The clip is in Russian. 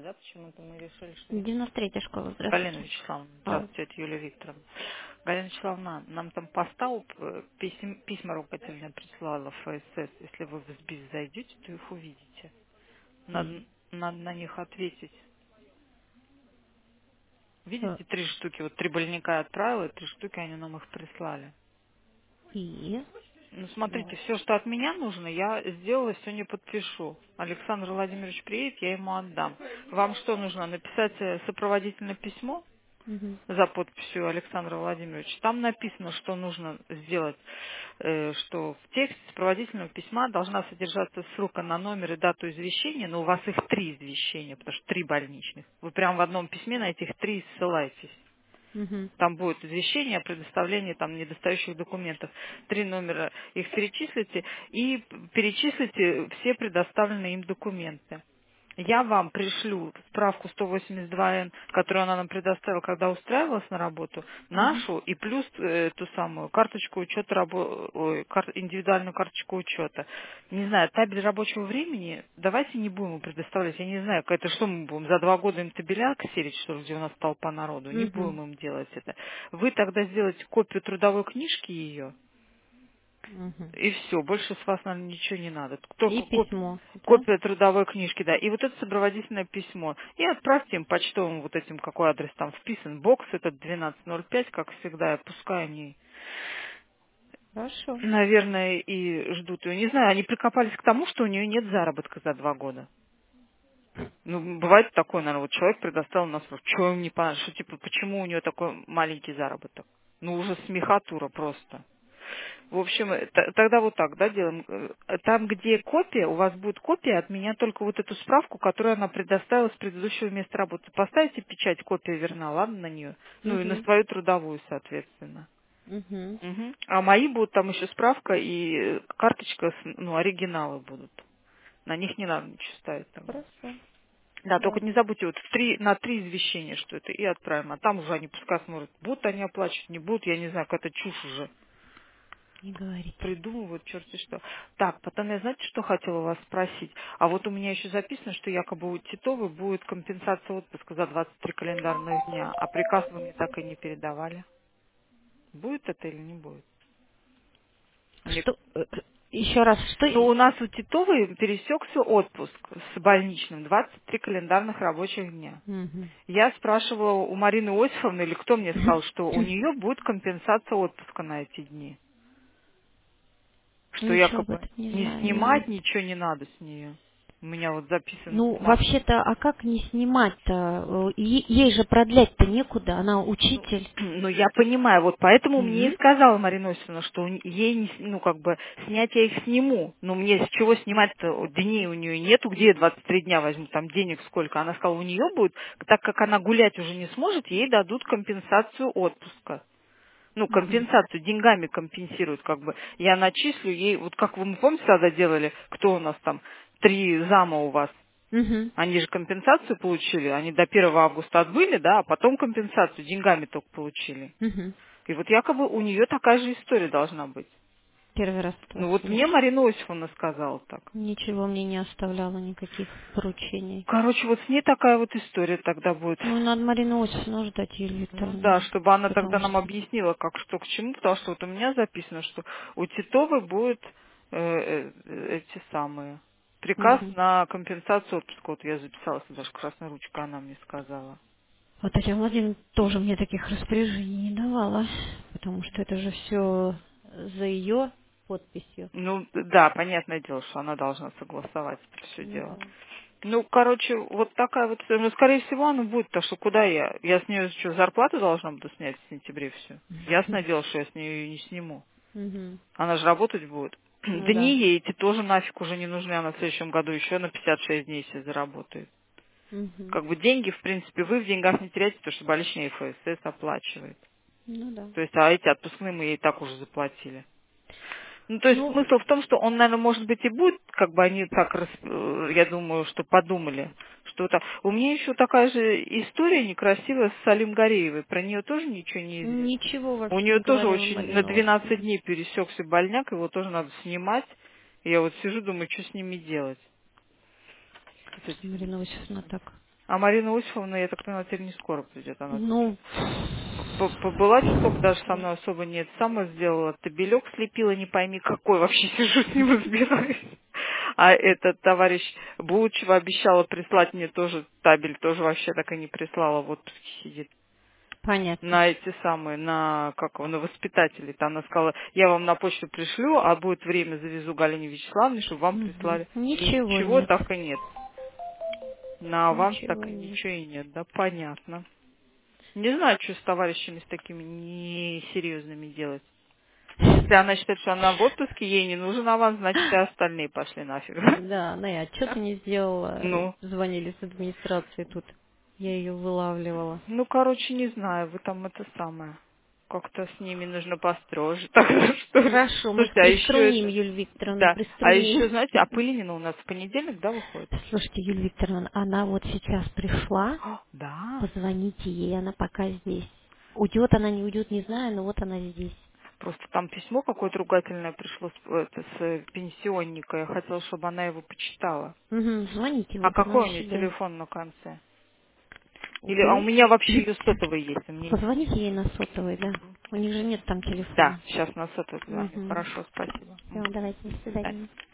Да, почему-то мы решили, что... 93-я школа, Галина здравствуйте. Вячеславовна, А, здравствуйте, это Юлия Викторовна. Галина Вячеславовна, нам там по СТАУ письма руководительная присылала в ФСС. Если вы в СБИС зайдете, то их увидите. Надо, и, надо на них ответить. э, Видите, 3 штуки, вот 3 больника я отправила, и 3 штуки они нам их прислали. и, Ну, смотрите, ну, все, что от меня нужно, я сделала, сегодня подпишу. Александр Владимирович приедет, я ему отдам. Вам что нужно, написать сопроводительное письмо? мгм, За подписью Александра Владимировича. Там написано, что нужно сделать, что в тексте сопроводительного письма должна содержаться ссылка на номер и дату извещения, но у вас их 3 извещения, потому что 3 больничных. Вы прямо в одном письме на этих 3 ссылаетесь. мгм, Там будет извещение о предоставлении там недостающих документов. 3 номера их перечислите и перечислите все предоставленные им документы. Я вам пришлю справку 182Н, которую она нам предоставила, когда устраивалась на работу, мгм, нашу и плюс ту самую карточку учета, индивидуальную карточку учета. Не знаю, табель рабочего времени, давайте не будем его предоставлять. Я не знаю, это что мы будем, за 2 года им табеля ксерить, что ли, где у нас толпа народу? Не мгм, будем им делать это. Вы тогда сделаете копию трудовой книжки ее, мгм. и все, больше с вас, наверное, ничего не надо. И Только письмо, да? копия трудовой книжки, да. И вот это сопроводительное письмо. И отправьте им почтовым вот этим, какой адрес там вписан. Бокс этот 1205, как всегда. Пускай они, Хорошо. наверное, и ждут ее. Не знаю, они прикопались к тому, что у нее нет заработка за 2 года. Ну, бывает такое, наверное, вот человек предоставил нас, что им не понравилось, что типа, почему у нее такой маленький заработок. Ну, уже смехатура просто. В общем, тогда вот так, да, делаем. Там, где копия, у вас будет копия от меня только вот эту справку, которую она предоставила с предыдущего места работы. Поставите печать, копия верна, ладно, на нее? Ну и на Мгм, свою трудовую, соответственно. мгм. Мгм. А мои будут там еще справка и карточка, ну, оригиналы будут. На них не надо ничего ставить тогда. Хорошо. Да, только Да, не забудьте, вот на 3 извещения, что это, и отправим. А там уже они пускай смотрят, будут они оплачивать, не будут, я не знаю, какая-то чушь уже. не говорите. Придумывают черти что. Так, потом я, знаете, что хотела вас спросить? А вот у меня еще записано, что якобы у Титовой будет компенсация отпуска за 23 календарных дня, а приказ вы мне так и не передавали. Будет это или не будет? Мне... Что, еще раз, что? Ну, у нас у Титовой пересекся отпуск с больничным 23 календарных рабочих дня. Мгм. Я спрашивала у Марины Осифовны, или кто мне сказал, что у нее будет компенсация отпуска на эти дни. Что Ничего об якобы этом не не знаю, снимать нет. ничего не надо с нее. У меня вот записано Ну, бумага. вообще-то, а как не снимать-то? Ей же продлять-то некуда, она Ну, учитель. ну, я понимаю, вот поэтому мне и Мгм. сказала Марина Осиповна, что ей, ну, как бы, снять я их сниму. Но мне с чего снимать-то? Вот дней у нее нету, где я 23 дня возьму, там денег сколько. Она сказала, у нее будет, так как она гулять уже не сможет, ей дадут компенсацию отпуска. Ну, Мгм. компенсацию, деньгами компенсируют, как бы. Я начислю ей, вот как вы, помните, тогда делали, кто у нас там, 3 зама у вас, Мгм. они же компенсацию получили, они до 1 августа отбыли, да, а потом компенсацию деньгами только получили. Мгм. И вот якобы у нее такая же история должна быть. Первый раз от вас Ну вот мне слышу. Марина Осифовна сказала так. Ничего мне не оставляла, никаких поручений. Короче, вот с ней такая вот история тогда будет. Ну, надо Марину Осифовну ждать, Юлию Ну да, Викторовну. чтобы она тогда Потому нам что... объяснила, как что к чему, потому что вот у меня записано, что у Титовой будет эти самые приказ Мгм. на компенсацию отпуска. Вот я записала, даже красной ручкой она мне сказала. Вот Татьяна Владимировна тоже мне таких распоряжений не давала, потому что это же все за ее подписью. Ну да, понятное дело, что она должна согласовать это все Ну дело. да. Ну, короче, вот такая вот, ну, скорее всего, она будет, так что куда я? Я с нее что, зарплату должна буду снять в сентябре все? Ясное дело, что я с нее ее не сниму. Мгм. Она же работать будет. Ну Дни да. ей эти тоже нафиг уже не нужны, она в следующем году еще на 56 дней себе заработает. Мгм. Как бы деньги, в принципе, вы в деньгах не теряете, потому что больничный ФСС оплачивает. Ну да. То есть, а эти отпускные мы ей и так уже заплатили. Ну, то есть Ну, смысл в том, что он, наверное, может быть и будет, как бы они так, я думаю, что подумали, что это. У меня еще такая же история некрасивая с Салим Гореевой. Про нее тоже ничего не известно. ничего У вообще нее не тоже говорила очень на Марина 12 Осиповна. дней пересекся больняк, его тоже надо снимать. Я вот сижу, думаю, что с ними делать. С Что этими. Марина Осиповна так? А Марина Осиповна, я так поняла, теперь не скоро придет. Она Ну, побыла часок, даже со мной особо не это самое сделала. Табелек слепила, не пойми какой, вообще сижу с ним разбираюсь. А этот товарищ Булычева обещала прислать мне тоже табель, тоже вообще так и не прислала. Вот сидит. понятно. На эти самые, на, как его, на воспитателей. Там она сказала, я вам на почту пришлю, а будет время, завезу Галине Вячеславовне, чтобы вам Мгм. прислали. И Ничего ничего нет. так и нет. На аванс так Ничего и нет. ничего и нет, да, понятно. Не знаю, что с товарищами с такими несерьезными делать. Если она считает, что она в отпуске, ей не нужен аванс, значит и остальные пошли нафиг. Да, она и отчет не сделала. Ну, Звонили с администрации тут. Я ее вылавливала. ну, короче, не знаю, вы там это самое. Как-то с ними нужно построже, тогда что ли. Хорошо, мы их Слушайте, а еще приструним, это, Юлия Викторовна, да, а еще, приструним. знаете, а Пылинина у нас в понедельник, да, выходит? Слушайте, Юлия Викторовна, она вот сейчас пришла, О, да, позвоните ей, она пока здесь. Уйдет она, не уйдет, не знаю, но вот она здесь. просто там письмо какое-то ругательное пришло с пенсионника, я хотела, чтобы она его почитала. Угу, звоните, А вот она у какой у нее себя. телефон на конце? Или, а у Ой. меня вообще ее сотовый есть, а мне... Позвоните ей на сотовый, да. У них же нет там Да, телефона. сейчас на сотовый звоню. Угу. Хорошо, спасибо. Все, давайте, до Да. свидания.